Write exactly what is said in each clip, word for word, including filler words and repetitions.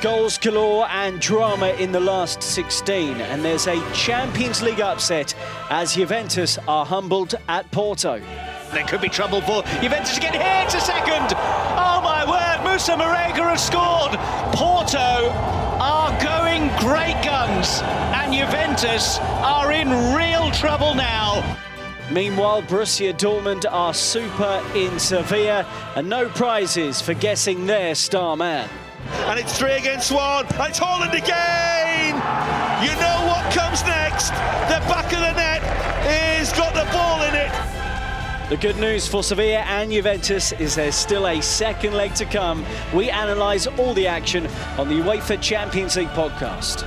Goals galore and drama in the last sixteen, and there's a Champions League upset as Juventus are humbled at Porto. There could be trouble for Juventus to get here to second. Oh my word, Moussa Marega has scored. Porto are going great guns, and Juventus are in real trouble now. Meanwhile, Borussia Dortmund are super in Sevilla, and no prizes for guessing their star man. And it's three against one, and it's Haaland again! You know what comes next. The back of the net is got the ball in it. The good news for Sevilla and Juventus is there's still a second leg to come. We analyse all the action on the UEFA Champions League podcast.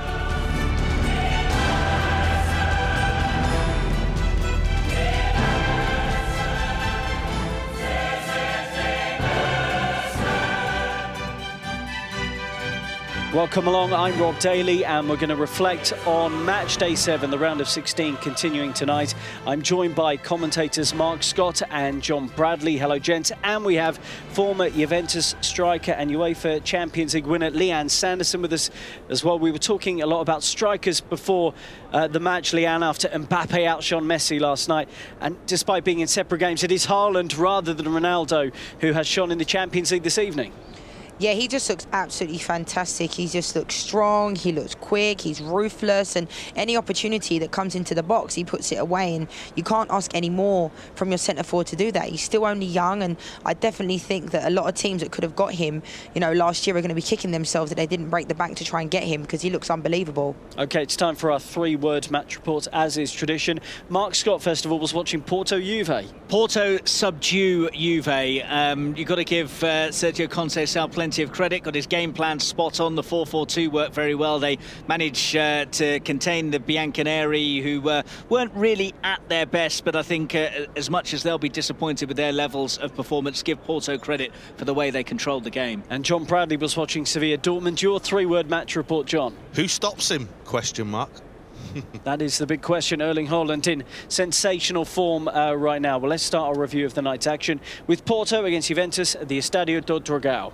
Welcome along, I'm Rob Daly, and we're going to reflect on match day seven, the round of sixteen continuing tonight. I'm joined by commentators Mark Scott and John Bradley. Hello, gents. And we have former Juventus striker and UEFA Champions League winner Lianne Sanderson with us as well. We were talking a lot about strikers before uh, the match, Lianne, after Mbappe outshone Messi last night. And despite being in separate games, it is Haaland rather than Ronaldo who has shone in the Champions League this evening. Yeah, he just looks absolutely fantastic. He just looks strong, he looks quick, he's ruthless, and any opportunity that comes into the box, he puts it away, and you can't ask any more from your centre forward to do that. He's still only young, and I definitely think that a lot of teams that could have got him, you know, last year are going to be kicking themselves that they didn't break the bank to try and get him, because he looks unbelievable. OK, it's time for our three-word match report, as is tradition. Mark Scott, first of all, was watching Porto-Juve. Porto subdue Juve. Um, you've got to give uh, Sergio Conceição plenty of credit. Got his game plan spot on. The four four two worked very well. They managed uh, to contain the Bianconeri, who uh, weren't really at their best, but I think uh, as much as they'll be disappointed with their levels of performance, give Porto credit for the way they controlled the game. And John Bradley was watching Sevilla Dortmund. Your three-word match report, John. Who stops him? Question mark. That is the big question. Erling Haaland in sensational form uh, right now. Well, let's start our review of the night's action with Porto against Juventus at the Estadio do Dragão.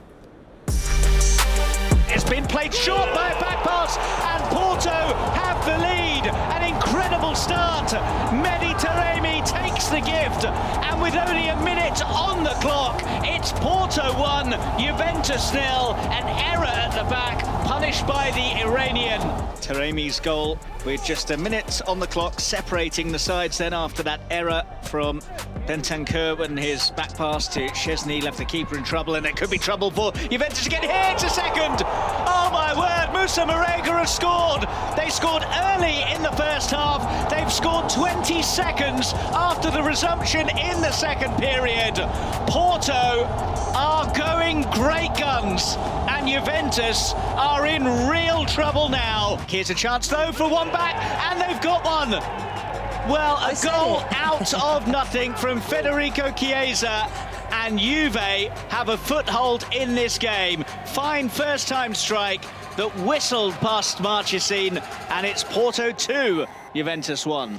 It's been played short by a back pass, and Porto have the lead. An incredible start. Mehdi Taremi takes the gift, and with only a minute on the clock, it's Porto one, Juventus nil. An error at the back, punished by the Iranian. Taremi's goal with just a minute on the clock, separating the sides then after that error from Bentancur, when his back pass to Szczesny left the keeper in trouble, and there could be trouble for Juventus to get here to second. Oh my word, Moussa Marega has scored. They scored early in the first half. They've scored twenty seconds after the resumption in the second period. Porto are going great guns, and Juventus are in real trouble now. Here's a chance though for one back, and they've got one. Well, a goal out of nothing from Federico Chiesa, and Juve have a foothold in this game. Fine first-time strike that whistled past Marchesín, and it's Porto two, Juventus one.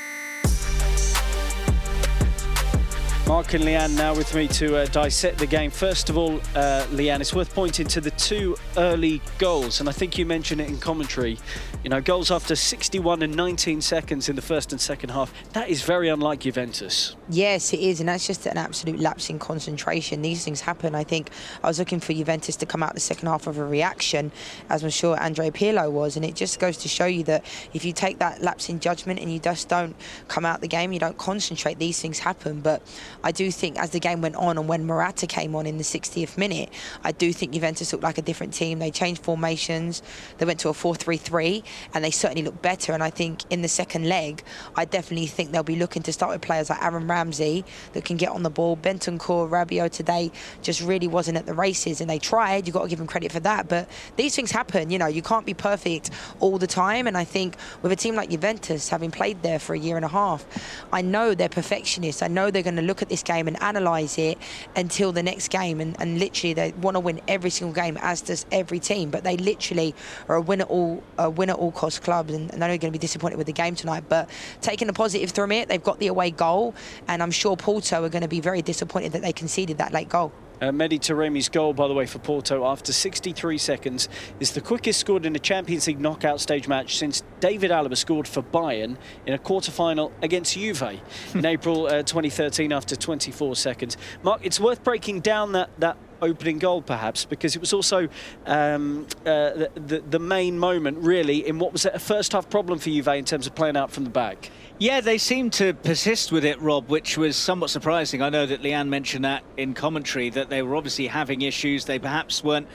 Mark and Lianne now with me to uh, dissect the game. First of all, uh, Lianne, it's worth pointing to the two early goals, and I think you mentioned it in commentary. You know, goals after sixty-one and nineteen seconds in the first and second half. That is very unlike Juventus. Yes, it is, and that's just an absolute lapse in concentration. These things happen. I think I was looking for Juventus to come out the second half of a reaction, as I'm sure Andrea Pirlo was, and it just goes to show you that if you take that lapse in judgment and you just don't come out the game, you don't concentrate, these things happen. But I do think as the game went on, and when Morata came on in the sixtieth minute, I do think Juventus looked like a different team. They changed formations, they went to a four three three, and they certainly looked better. And I think in the second leg, I definitely think they'll be looking to start with players like Aaron Ramsey that can get on the ball. Bentancur, Rabiot today just really wasn't at the races, and they tried. You've got to give them credit for that. But these things happen. You know, you can't be perfect all the time. And I think with a team like Juventus, having played there for a year and a half, I know they're perfectionists. I know they're going to look at this game and analyse it until the next game, and, and literally they want to win every single game, as does every team, but they literally are a win at all a win at all cost club, and, and I know you're going to be disappointed with the game tonight, but taking the positive from it, they've got the away goal, and I'm sure Porto are going to be very disappointed that they conceded that late goal. Uh, Mehdi Taremi's goal, by the way, for Porto after sixty-three seconds is the quickest scored in a Champions League knockout stage match since David Alaba scored for Bayern in a quarter-final against Juve in April uh, twenty thirteen after twenty-four seconds. Mark, it's worth breaking down that, that opening goal, perhaps, because it was also um, uh, the, the, the main moment, really, in what was a first-half problem for Juve in terms of playing out from the back. Yeah, they seemed to persist with it, Rob, which was somewhat surprising. I know that Leanne mentioned that in commentary, that they were obviously having issues. They perhaps weren't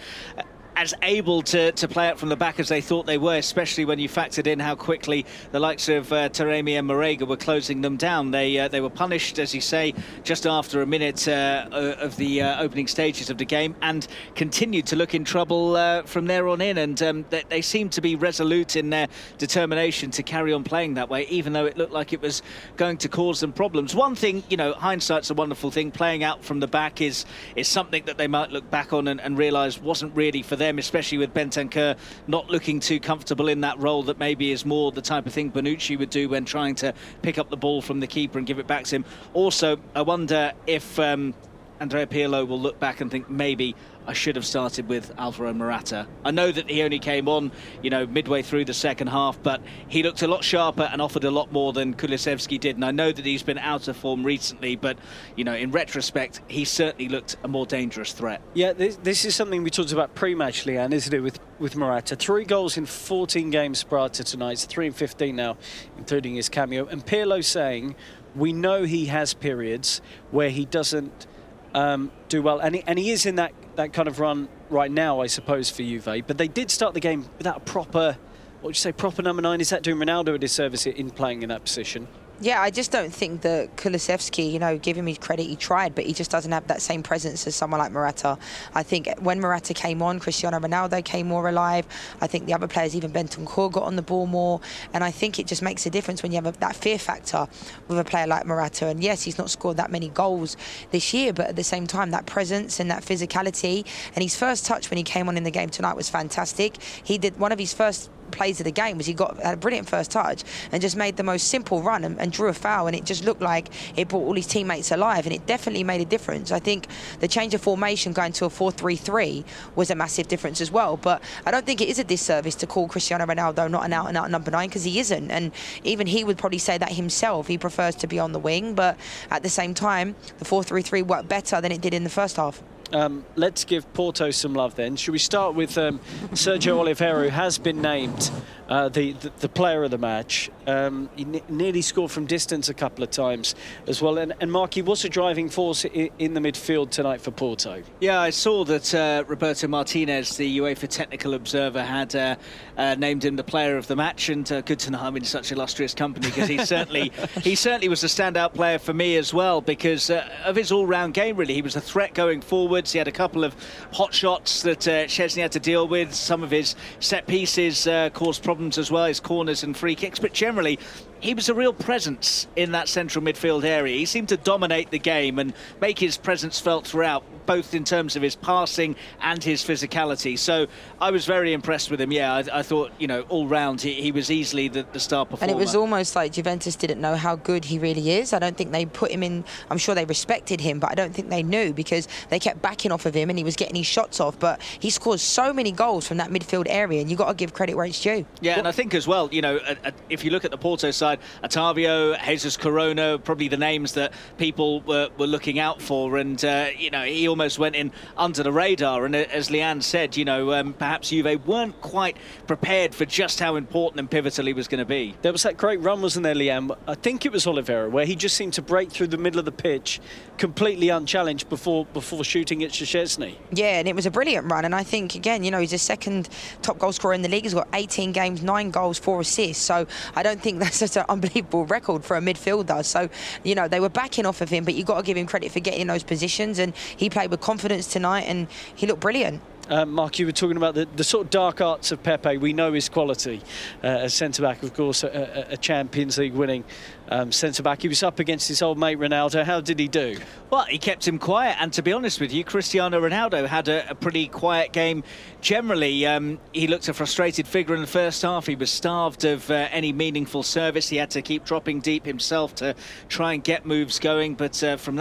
as able to, to play out from the back as they thought they were, especially when you factored in how quickly the likes of uh, Taremi and Marega were closing them down. They uh, they were punished, as you say, just after a minute uh, of the uh, opening stages of the game, and continued to look in trouble uh, from there on in. And um, they, they seemed to be resolute in their determination to carry on playing that way, even though it looked like it was going to cause them problems. One thing, you know, hindsight's a wonderful thing. Playing out from the back is, is something that they might look back on and, and realise wasn't really for them, especially with Bentancur not looking too comfortable in that role that maybe is more the type of thing Bonucci would do when trying to pick up the ball from the keeper and give it back to him. Also, I wonder if um, Andrea Pirlo will look back and think maybe I should have started with Alvaro Morata. I know that he only came on, you know, midway through the second half, but he looked a lot sharper and offered a lot more than Kulusevski did. And I know that he's been out of form recently, but, you know, in retrospect, he certainly looked a more dangerous threat. Yeah, this, this is something we talked about pre-match, Leanne, isn't it, with, with Morata? Three goals in fourteen games prior to tonight. It's three in fifteen now, including his cameo. And Pirlo saying, we know he has periods where he doesn't um, do well. And he, and he is in that, that kind of run right now, I suppose, for Juve. But they did start the game without a proper, what would you say, proper number nine? Is that doing Ronaldo a disservice in playing in that position? Yeah, I just don't think that Kulusevski, you know, give him his credit, he tried, but he just doesn't have that same presence as someone like Morata. I think when Morata came on, Cristiano Ronaldo came more alive. I think the other players, even Bentancur, got on the ball more. And I think it just makes a difference when you have a, that fear factor with a player like Morata. And yes, he's not scored that many goals this year, but at the same time, that presence and that physicality. And his first touch when he came on in the game tonight was fantastic. He did one of his first plays of the game was he got had a brilliant first touch and just made the most simple run and, and drew a foul, and it just looked like it brought all his teammates alive, and it definitely made a difference. I think the change of formation going to a four three three was a massive difference as well, but I don't think it is a disservice to call Cristiano Ronaldo not an out and out number nine, because he isn't, and even he would probably say that himself. He prefers to be on the wing, but at the same time the four three three worked better than it did in the first half. Um, let's give Porto some love then. Should we start with um, Sergio Oliveira, who has been named uh, the, the the player of the match. Um, he ne nearly scored from distance a couple of times as well. And, and Mark, he was a driving force in, in the midfield tonight for Porto. Yeah, I saw that uh, Roberto Martinez, the UEFA Technical Observer, had uh, uh, named him the player of the match. And uh, good to know I'm in such illustrious company, because he certainly he certainly was a standout player for me as well, because uh, of his all-round game, really. He was a threat going forward. He had a couple of hot shots that uh, Szczesny had to deal with. Some of his set pieces uh, caused problems as well, his corners and free kicks. But generally, he was a real presence in that central midfield area. He seemed to dominate the game and make his presence felt throughout, both in terms of his passing and his physicality. So I was very impressed with him. Yeah, I, I thought, you know, all round he, he was easily the, the star performer. And it was almost like Juventus didn't know how good he really is. I don't think they put him in. I'm sure they respected him, but I don't think they knew, because they kept backing off of him and he was getting his shots off. But he scores so many goals from that midfield area, and you've got to give credit where it's due. Yeah, and I think as well, you know, uh, uh, if you look at the Porto side, Otavio, Jesus Corona, probably the names that people were, were looking out for. And, uh, you know, he almost went in under the radar. And uh, as Leanne said, you know, um, perhaps Juve weren't quite prepared for just how important and pivotal he was going to be. There was that great run, wasn't there, Leanne? I think it was Oliveira, where he just seemed to break through the middle of the pitch completely unchallenged before before shooting at Szczesny. Yeah, and it was a brilliant run. And I think, again, you know, he's the second top goal scorer in the league. He's got eighteen games, nine goals, four assists. So I don't think that's just an unbelievable record for a midfielder. So, you know, they were backing off of him, but you've got to give him credit for getting in those positions. And he played with confidence tonight, and he looked brilliant. Uh, Mark, you were talking about the, the sort of dark arts of Pepe. We know his quality uh, as centre-back, of course, a, a, a Champions League winning um, centre-back. He was up against his old mate Ronaldo. How did he do? Well, he kept him quiet, and to be honest with you, Cristiano Ronaldo had a, a pretty quiet game generally. Um, he looked a frustrated figure in the first half. He was starved of uh, any meaningful service. He had to keep dropping deep himself to try and get moves going, but uh, from that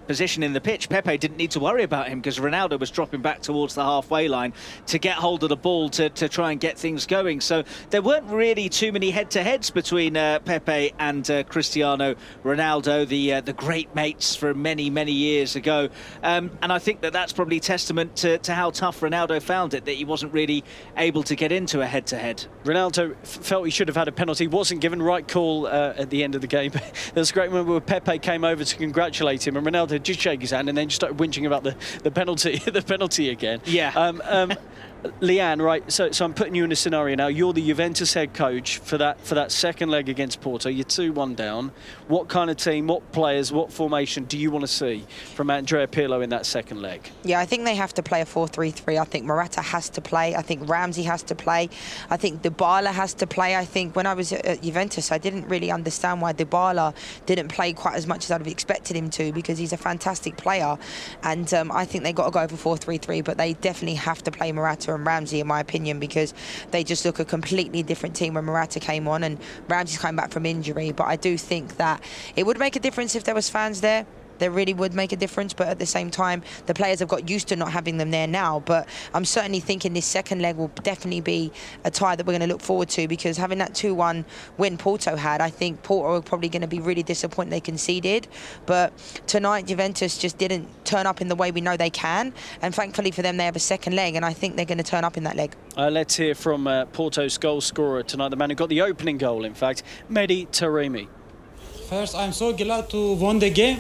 position in the pitch, Pepe didn't need to worry about him because Ronaldo was dropping back towards the halfway line to get hold of the ball to, to try and get things going. So there weren't really too many head-to-heads between uh, Pepe and uh, Cristiano Ronaldo, the uh, the great mates from many, many years ago. Um, and I think that that's probably testament to, to how tough Ronaldo found it, that he wasn't really able to get into a head-to-head. Ronaldo felt he should have had a penalty, wasn't given. Right call uh, at the end of the game. There was a great moment where Pepe came over to congratulate him, and Ronaldo did shake his hand and then just started whinging about the, the penalty the penalty again. Yeah. Um, um, Leanne, right, so, so I'm putting you in a scenario now. You're the Juventus head coach for that for that second leg against Porto. You're two one down. What kind of team, what players, what formation do you want to see from Andrea Pirlo in that second leg? Yeah, I think they have to play a four three three. I think Morata has to play. I think Ramsey has to play. I think Dybala has to play. I think when I was at Juventus, I didn't really understand why Dybala didn't play quite as much as I'd have expected him to, because he's a fantastic player. And um, I think they got to go for four three three, but they definitely have to play Morata and Ramsey, in my opinion, because they just look a completely different team when Morata came on, and Ramsey's coming back from injury. But I do think that it would make a difference if there was fans there. There really would make a difference, but at the same time, the players have got used to not having them there now. But I'm certainly thinking this second leg will definitely be a tie that we're going to look forward to, because having that two one win Porto had, I think Porto are probably going to be really disappointed they conceded. But tonight, Juventus just didn't turn up in the way we know they can. And thankfully for them, they have a second leg, and I think they're going to turn up in that leg. Uh, let's hear from uh, Porto's goal scorer tonight, the man who got the opening goal, in fact, Mehdi Taremi. First, I'm so glad to win the game.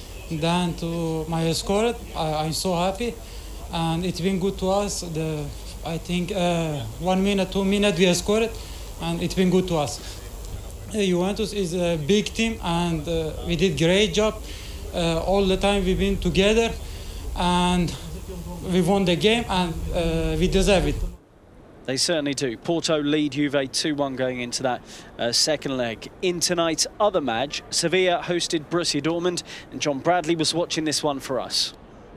Then to my score, I, I'm so happy, and it's been good to us. The I think uh, one minute, two minutes we scored, and it's been good to us. Uh, Juventus is a big team, and uh, we did great job. Uh, all the time we've been together, and we won the game, and uh, we deserve it. They certainly do. Porto lead Juve two one going into that uh, second leg. In tonight's other match, Sevilla hosted Borussia Dortmund, and John Bradley was watching this one for us.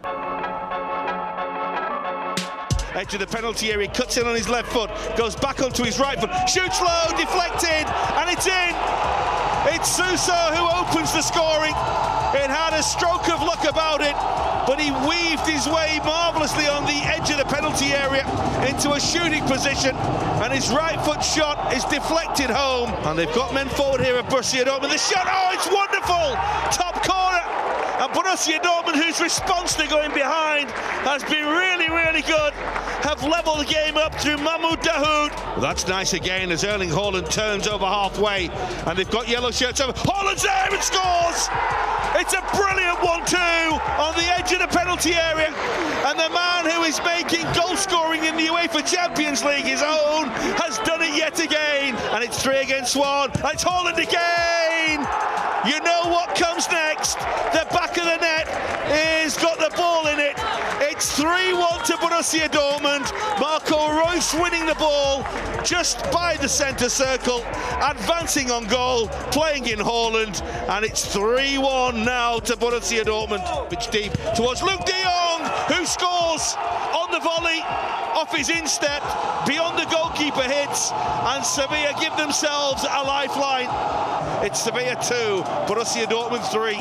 Edge of the penalty area, cuts in on his left foot, goes back onto his right foot, shoots low, deflected, and it's in! It's Suso who opens the scoring. It had a stroke of luck about it, but he weaved his way marvellously on the edge of the penalty area into a shooting position, and his right foot shot is deflected home. And they've got men forward here at Borussia Dortmund. The shot, oh, it's wonderful! Top corner! And Borussia Dortmund, whose response to going behind has been really, really good, have levelled the game up through Mahmoud Dahoud. Well, that's nice again as Erling Haaland turns over halfway, and they've got yellow shirts over. Haaland's there and scores! It's a brilliant one two on the edge of the penalty area, and the man who is making goal scoring in the UEFA Champions League his own has done it yet again, and it's three against one, and it's Haaland again! You know what comes next. The back of the net is got the ball in it. It's three one to Borussia Dortmund. Marco Reus winning the ball just by the centre circle, advancing on goal, playing in Haaland, and it's three one now to Borussia Dortmund. Pitch deep towards Luke de Jong, who scores on the volley off his instep, beyond the goalkeeper hits, and Sevilla give themselves a lifeline. It's Sevilla two, Borussia Dortmund three.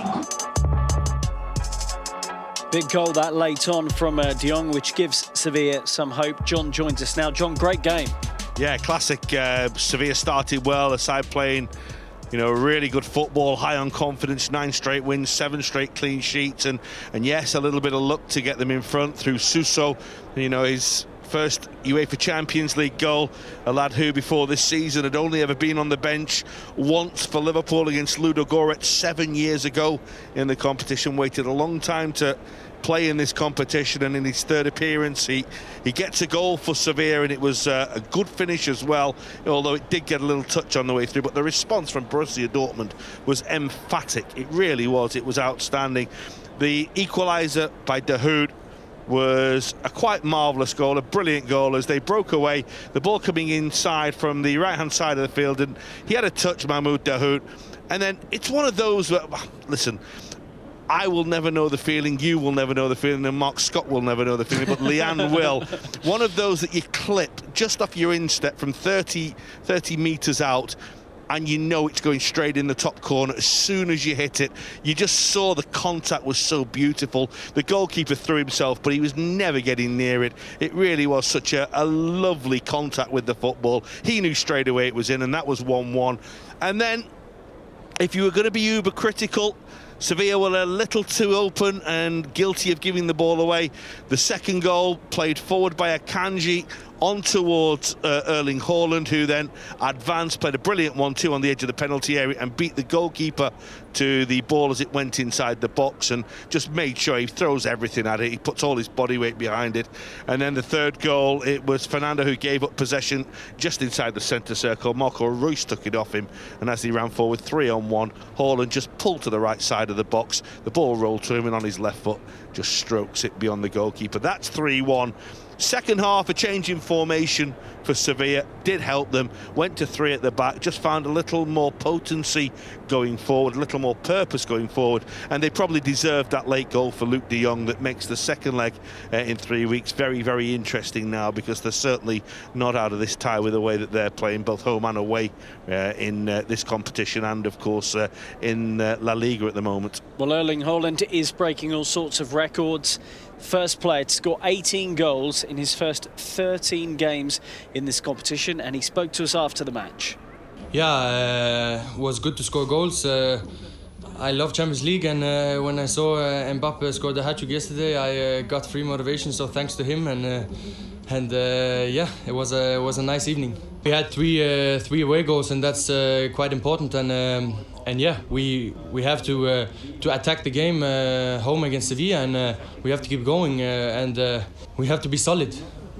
Big goal that late on from uh, de Jong, which gives Sevilla some hope. John joins us now. John, great game. Yeah, classic. Uh, Sevilla started well, a side playing, you know, really good football, high on confidence, nine straight wins, seven straight clean sheets, and and yes, a little bit of luck to get them in front through Suso, you know, his first UEFA Champions League goal, a lad who before this season had only ever been on the bench once for Liverpool against Ludogorets seven years ago in the competition, waited a long time to play in this competition, and in his third appearance he he gets a goal for Sevilla, and it was uh, a good finish as well, although it did get a little touch on the way through. But the response from Borussia Dortmund was emphatic. It really was. It was outstanding. The equaliser by Dahoud was a quite marvellous goal, a brilliant goal, as they broke away, the ball coming inside from the right hand side of the field, and he had a touch, Mahmoud Dahoud, and then it's one of those where, listen, I will never know the feeling, you will never know the feeling, and Mark Scott will never know the feeling, but Leanne will. One of those that you clip just off your instep from thirty metres out, and you know it's going straight in the top corner as soon as you hit it. You just saw the contact was so beautiful. The goalkeeper threw himself, but he was never getting near it. It really was such a, a lovely contact with the football. He knew straight away it was in, and that was one one. And then, if you were going to be uber critical, Sevilla were a little too open and guilty of giving the ball away. The second goal, played forward by Akanji on towards uh, Erling Haaland, who then advanced, played a brilliant one two on the edge of the penalty area and beat the goalkeeper to the ball as it went inside the box, and just made sure he throws everything at it. He puts all his body weight behind it. And then the third goal, it was Fernando who gave up possession just inside the centre circle. Marco Reus took it off him, and as he ran forward three on one, Haaland just pulled to the right side of the box. The ball rolled to him, and on his left foot just strokes it beyond the goalkeeper. That's three one. Second half, a change in formation for Sevilla did help them. Went to three at the back, just found a little more potency going forward, a little more purpose going forward, and they probably deserved that late goal for Luuk de Jong that makes the second leg uh, in three weeks very, very interesting now, because they're certainly not out of this tie with the way that they're playing, both home and away uh, in uh, this competition, and of course uh, in uh, La Liga at the moment. Well, Erling Haaland is breaking all sorts of records. First player to score eighteen goals in his first thirteen games in this competition, and he spoke to us after the match. Yeah, uh, it was good to score goals. Uh, I love Champions League, and uh, when I saw uh, Mbappe score the hat-trick yesterday, I uh, got free motivation. So thanks to him, and uh, and uh, yeah, it was a it was a nice evening. We had three uh, three away goals, and that's uh, quite important. And um, and yeah, we we have to uh, to attack the game uh, home against Sevilla, and uh, we have to keep going, uh, and uh, we have to be solid.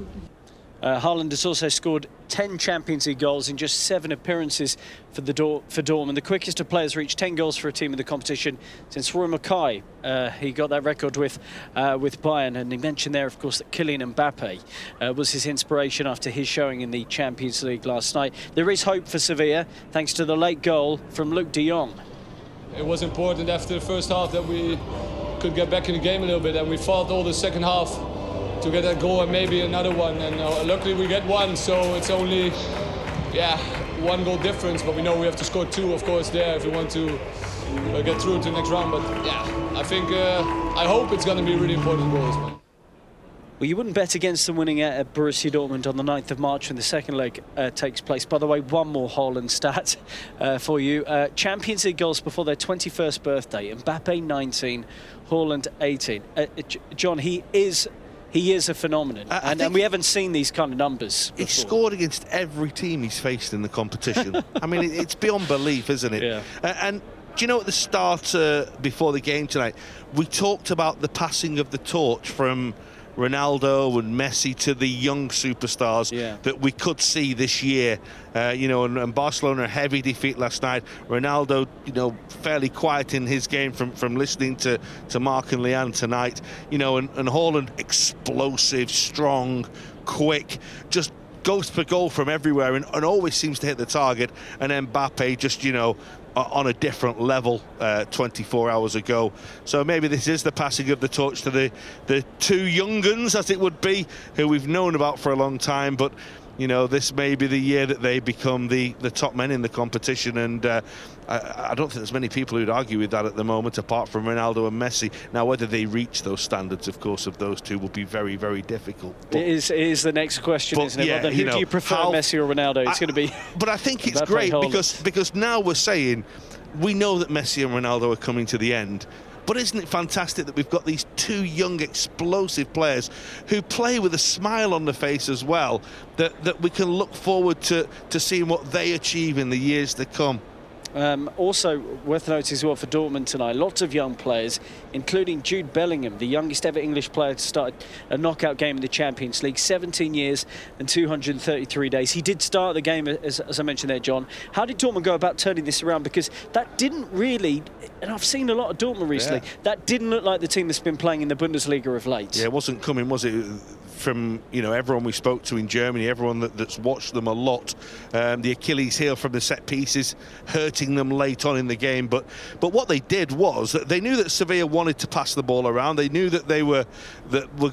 Uh, Haaland has also scored ten Champions League goals in just seven appearances for the Dor for Dortmund. The quickest of players reached ten goals for a team in the competition since Roy Mackay. Uh, he got that record with uh, with Bayern, and he mentioned there, of course, that Kylian Mbappe uh, was his inspiration after his showing in the Champions League last night. There is hope for Sevilla thanks to the late goal from Luuk de Jong. It was important after the first half that we could get back in the game a little bit, and we fought all the second half to get that goal and maybe another one, and uh, luckily we get one, so it's only yeah one goal difference, but we know we have to score two, of course, there if we want to uh, get through to the next round. But yeah, I think uh, I hope it's going to be really important goals, man. Well, you wouldn't bet against them winning at Borussia Dortmund on the ninth of March when the second leg uh, takes place. By the way, one more Haaland stat uh, for you. Uh, Champions League goals before their twenty-first birthday. Mbappe nineteen, Haaland eighteen. Uh, John, he is he is a phenomenon, uh, and, and we haven't seen these kind of numbers before. He's scored against every team he's faced in the competition. I mean, it, it's beyond belief, isn't it? Yeah. Uh, and do you know, at the start, uh, before the game tonight, we talked about the passing of the torch from Ronaldo and Messi to the young superstars yeah. that we could see this year. Uh, you know, and, and Barcelona, a heavy defeat last night. Ronaldo, you know, fairly quiet in his game from, from listening to, to Mark and Leanne tonight. You know, and, and Haaland, explosive, strong, quick, just goes for goal from everywhere and, and always seems to hit the target. And Mbappe just, you know, on a different level uh, twenty-four hours ago. So maybe this is the passing of the torch to the, the two young guns, as it would be, who we've known about for a long time. But, you know, this may be the year that they become the, the top men in the competition. And uh, I, I don't think there's many people who'd argue with that at the moment, apart from Ronaldo and Messi. Now, whether they reach those standards, of course, of those two will be very, very difficult. But, it, is, it is the next question, but, isn't it? Yeah, Well, then who you know, do you prefer, how, Messi or Ronaldo? It's going to be... But I think it's Mbappe, great Haaland. because, because now we're saying we know that Messi and Ronaldo are coming to the end. But isn't it fantastic that we've got these two young, explosive players who play with a smile on the face as well, that, that we can look forward to, to seeing what they achieve in the years to come? Um, also worth noting as well for Dortmund tonight, lots of young players, including Jude Bellingham, the youngest ever English player to start a knockout game in the Champions League, seventeen years and two hundred thirty-three days. He did start the game, as, as I mentioned there, John. How did Dortmund go about turning this around? Because that didn't really, and I've seen a lot of Dortmund recently, yeah. that didn't look like the team that's been playing in the Bundesliga of late. Yeah, it wasn't coming, was it? From, you know, everyone we spoke to in Germany, everyone that, that's watched them a lot, um, the Achilles heel from the set pieces hurting them late on in the game. But but what they did was that they knew that Sevilla wanted to pass the ball around. They knew that they were that were going to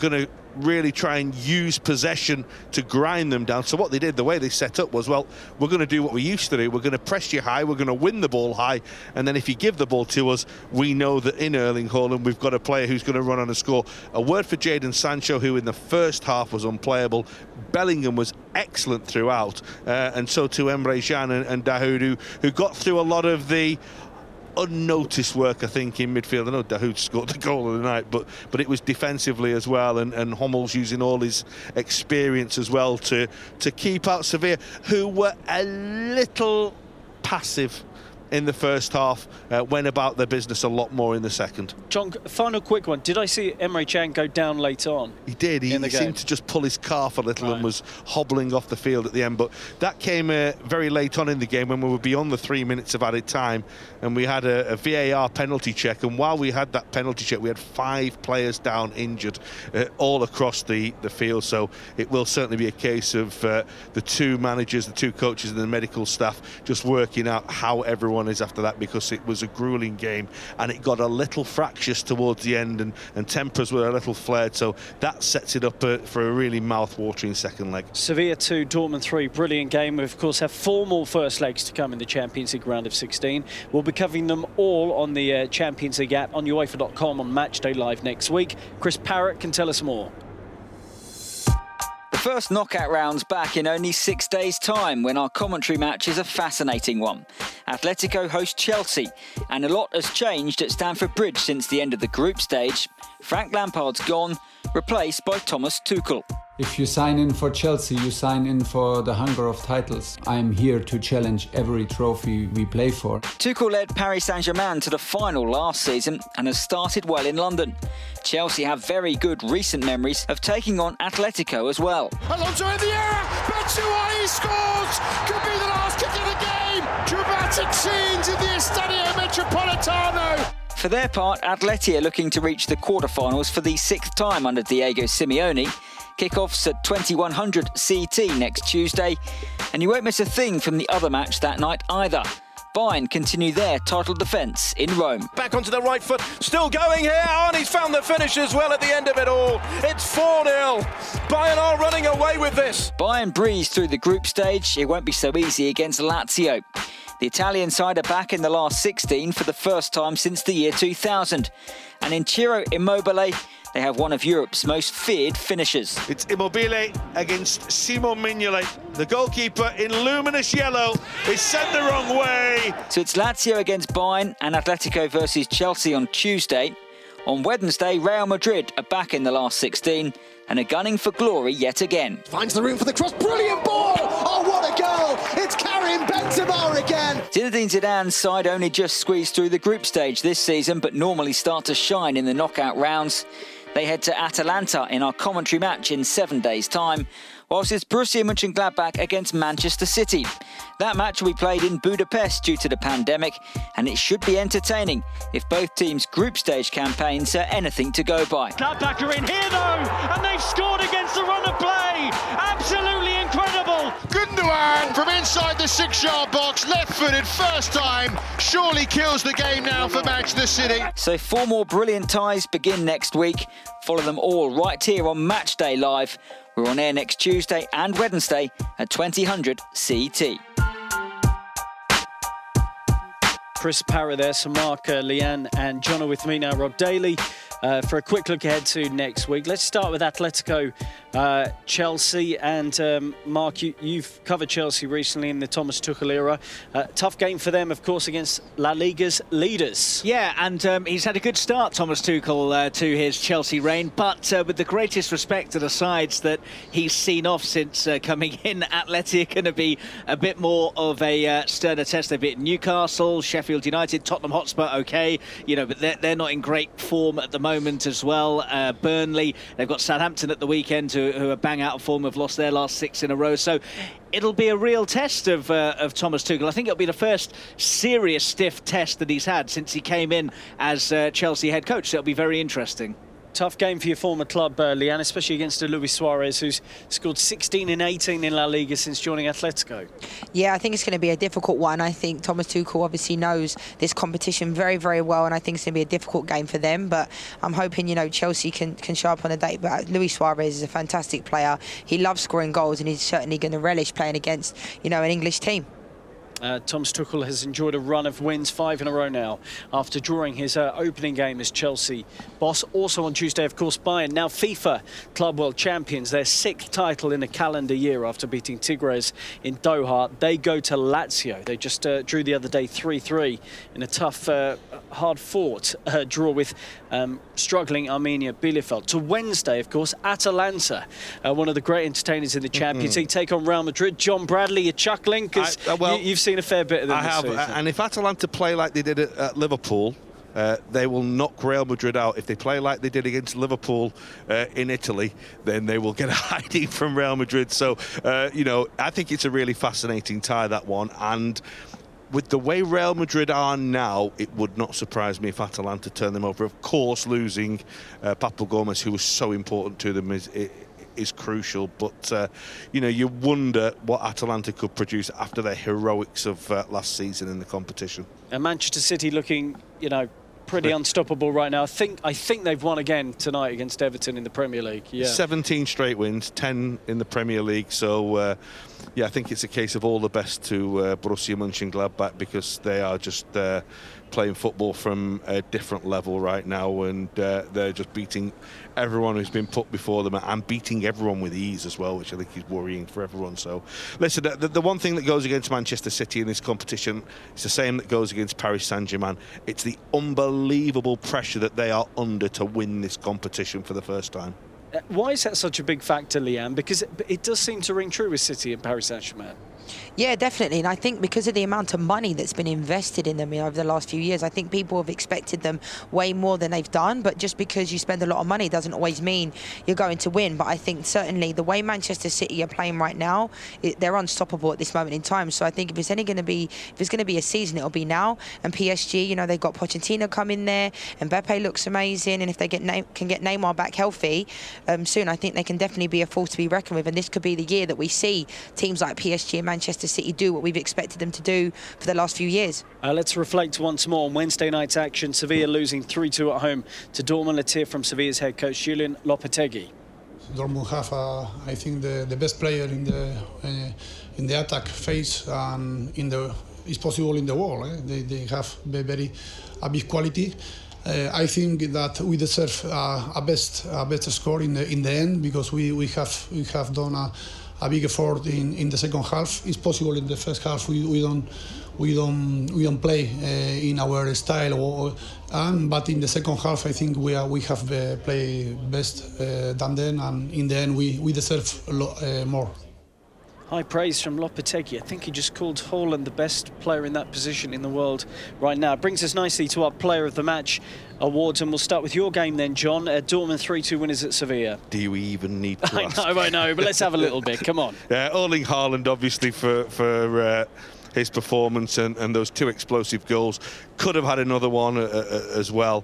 really try and use possession to grind them down. So what they did, the way they set up was, well, we're going to do what we used to do. We're going to press you high, we're going to win the ball high, and then if you give the ball to us, we know that in Erling Haaland we've got a player who's going to run on and score. A word for Jadon Sancho, who in the first half was unplayable. Bellingham was excellent throughout, uh, and so too Emre Can and, and Dahoud, who, who got through a lot of the unnoticed work, I think, in midfield. I know Dahoud scored the goal of the night, but but it was defensively as well, and, and Hummels using all his experience as well to to keep out Sevilla, who were a little passive in the first half, uh, went about their business a lot more in the second. John, final quick one. Did I see Emre Can go down late on? He did. He, in the he game? seemed to just pull his calf a little Right. and was hobbling off the field at the end. But that came uh, very late on in the game when we were beyond the three minutes of added time, and we had a, a V A R penalty check. And while we had that penalty check, we had five players down injured uh, all across the, the field. So it will certainly be a case of uh, the two managers, the two coaches and the medical staff just working out how everyone is after that, because it was a grueling game and it got a little fractious towards the end, and, and tempers were a little flared, so that sets it up uh, for a really mouth-watering second leg. Sevilla two, Dortmund three, brilliant game. We of course have four more first legs to come in the Champions League round of sixteen. We'll be covering them all on the uh, Champions League app on UEFA dot com on Matchday Live next week. Chris Parrott can tell us more. The first knockout round's back in only six days' time, when our commentary match is a fascinating one. Atletico host Chelsea, and a lot has changed at Stamford Bridge since the end of the group stage. Frank Lampard's gone, replaced by Thomas Tuchel. If you sign in for Chelsea, you sign in for the hunger of titles. I'm here to challenge every trophy we play for. Tuchel led Paris Saint-Germain to the final last season and has started well in London. Chelsea have very good recent memories of taking on Atletico as well. Alonso in the air, Batshuayi scores! Could be the last kick of the game! Dramatic scenes in the Estadio Metropolitano! For their part, Atleti are looking to reach the quarter-finals for the sixth time under Diego Simeone. Kick-offs at twenty-one hundred C T next Tuesday, and you won't miss a thing from the other match that night either. Bayern continue their title defence in Rome. Back onto the right foot, still going here, and he's found the finish as well at the end of it all. It's four nil. Bayern are running away with this. Bayern breezed through the group stage. It won't be so easy against Lazio. The Italian side are back in the last sixteen for the first time since the year two thousand. And in Ciro Immobile, they have one of Europe's most feared finishers. It's Immobile against Simon Mignolet. The goalkeeper in luminous yellow is sent the wrong way. So it's Lazio against Bayern and Atletico versus Chelsea on Tuesday. On Wednesday, Real Madrid are back in the last sixteen and are gunning for glory yet again. Finds the room for the cross. Brilliant ball! Oh, what a goal! It's Karim Benzema again! Zinedine Zidane's side only just squeezed through the group stage this season, but normally start to shine in the knockout rounds. They head to Atalanta in our commentary match in seven days' time, whilst it's Borussia Mönchengladbach against Manchester City. That match will be played in Budapest due to the pandemic, and it should be entertaining if both teams' group stage campaigns are anything to go by. Gladbach are in here though, and they've scored against the run of play. Absolutely incredible. Gundogan from inside the six-yard box, left-footed, first time, surely kills the game now for Manchester City. So four more brilliant ties begin next week. Follow them all right here on Matchday Live. We're on air next Tuesday and Wednesday at twenty hundred C T. Chris Parrott there, so Mark, uh, Leanne and John are with me now, Rob Daly, uh, for a quick look ahead to next week. Let's start with Atletico, uh, Chelsea, and um, Mark, you, you've covered Chelsea recently in the Thomas Tuchel era. Uh, tough game for them, of course, against La Liga's leaders. Yeah, and um, he's had a good start, Thomas Tuchel, uh, to his Chelsea reign, but uh, with the greatest respect to the sides that he's seen off since uh, coming in, Atleti are going to be a bit more of a uh, sterner test. They've beaten Newcastle, Sheffield United, Tottenham Hotspur, okay, you know, but they're, they're not in great form at the moment as well. Uh, Burnley, they've got Southampton at the weekend who, who are bang out of form, have lost their last six in a row. So it'll be a real test of, uh, of Thomas Tuchel. I think it'll be the first serious stiff test that he's had since he came in as uh, Chelsea head coach. So it'll be very interesting. Tough game for your former club, uh, Leanne, especially against Luis Suarez, who's scored sixteen and eighteen in La Liga since joining Atletico. Yeah, I think it's going to be a difficult one. I think Thomas Tuchel obviously knows this competition very, very well, and I think it's going to be a difficult game for them. But I'm hoping, you know, Chelsea can, can show up on a date. But Luis Suarez is a fantastic player. He loves scoring goals, and he's certainly going to relish playing against, you know, an English team. Uh, Thomas Tuchel has enjoyed a run of wins, five in a row now, after drawing his uh, opening game as Chelsea boss. Also on Tuesday, of course, Bayern, now FIFA Club World Champions, their sixth title in a calendar year after beating Tigres in Doha. They go to Lazio. They just uh, drew the other day three three in a tough, uh, hard-fought uh, draw with um, struggling Arminia Bielefeld. To Wednesday, of course, Atalanta, uh, one of the great entertainers in the Champions League, mm-hmm. take on Real Madrid. John Bradley, you're chuckling because uh, well, you, you've seen a fair bit of them I this have, season. and if Atalanta play like they did at, at Liverpool, uh, they will knock Real Madrid out. If they play like they did against Liverpool uh, in Italy, then they will get a hiding from Real Madrid. So, uh, you know, I think it's a really fascinating tie, that one. And with the way Real Madrid are now, it would not surprise me if Atalanta turn them over. Of course, losing uh, Papu Gomez, who was so important to them, is... It, is crucial, but uh, you know, you wonder what Atalanta could produce after their heroics of uh, last season in the competition. And Manchester City looking, you know, pretty unstoppable right now. I think I think they've won again tonight against Everton in the Premier League. Yeah, seventeen straight wins, ten in the Premier League. So uh, yeah, I think it's a case of all the best to uh, Borussia Mönchengladbach, because they are just uh, playing football from a different level right now, and uh, they're just beating everyone who's been put before them, and beating everyone with ease as well, which I think is worrying for everyone. So listen, the, the one thing that goes against Manchester City in this competition is the same that goes against Paris Saint-Germain. It's the unbelievable pressure that they are under to win this competition for the first time. Uh, why is that such a big factor, Leanne? Because it, it does seem to ring true with City and Paris Saint-Germain. Yeah, definitely. And I think because of the amount of money that's been invested in them over the last few years, I think people have expected them way more than they've done. But just because you spend a lot of money doesn't always mean you're going to win. But I think certainly the way Manchester City are playing right now, it, they're unstoppable at this moment in time. So I think if it's any going to be, if it's going to be a season, it'll be now. And P S G, you know, they've got Pochettino coming there, and Mbappe looks amazing. And if they get can get Neymar back healthy um, soon, I think they can definitely be a force to be reckoned with. And this could be the year that we see teams like P S G and Manchester City do what we've expected them to do for the last few years. Uh, let's reflect once more on Wednesday night's action. Sevilla losing three two at home to Dortmund. Let's hear from Sevilla's head coach Julian Lopetegui. Dortmund have, uh, I think, the, the best player in the uh, in the attack phase, and in the is possible in the world. Eh? They they have very a big quality. Uh, I think that we deserve uh, a best a better score in the in the end, because we we have we have done a. a big effort in, in the second half. It's possible in the first half we, we don't we don't we don't play uh, in our style, or, and but in the second half I think we are we have uh, played best uh, than then, and in the end we we deserve a lot uh, more. High praise from Lopetegui. I think he just called Haaland the best player in that position in the world right now. Brings us nicely to our Player of the Match awards, and we'll start with your game then, John. Uh, Dortmund three two winners at Sevilla. Do we even need to ask? I know, I know, but let's have a little bit. Come on. Yeah, Erling Haaland, obviously, for for uh, his performance and, and those two explosive goals. Could have had another one uh, uh, as well.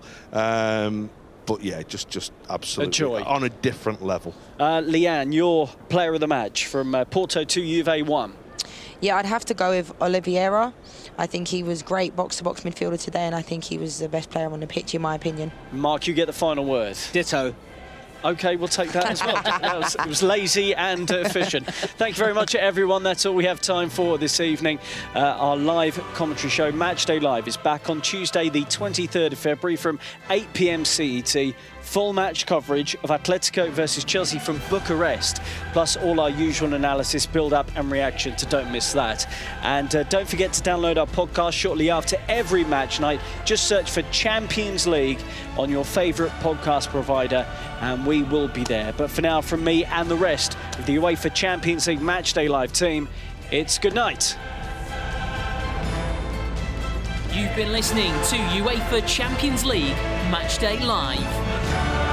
Um, But yeah, just just absolutely a joy. On a different level. Uh, Leanne, your player of the match from uh, Porto two, Juve one. Yeah, I'd have to go with Oliveira. I think he was great box-to-box midfielder today, and I think he was the best player on the pitch, in my opinion. Mark, you get the final word. Ditto. OK, we'll take that as well. That was, it was lazy and uh, efficient. Thank you very much, everyone. That's all we have time for this evening. Uh, our live commentary show, Matchday Live, is back on Tuesday, the twenty-third of February from eight p m C E T. Full match coverage of Atletico versus Chelsea from Bucharest, plus all our usual analysis, build-up and reaction, so don't miss that. And uh, don't forget to download our podcast shortly after every match night. Just search for Champions League on your favourite podcast provider, and we will be there. But for now, from me and the rest of the UEFA Champions League Matchday Live team, it's good night. You've been listening to UEFA Champions League Matchday Live.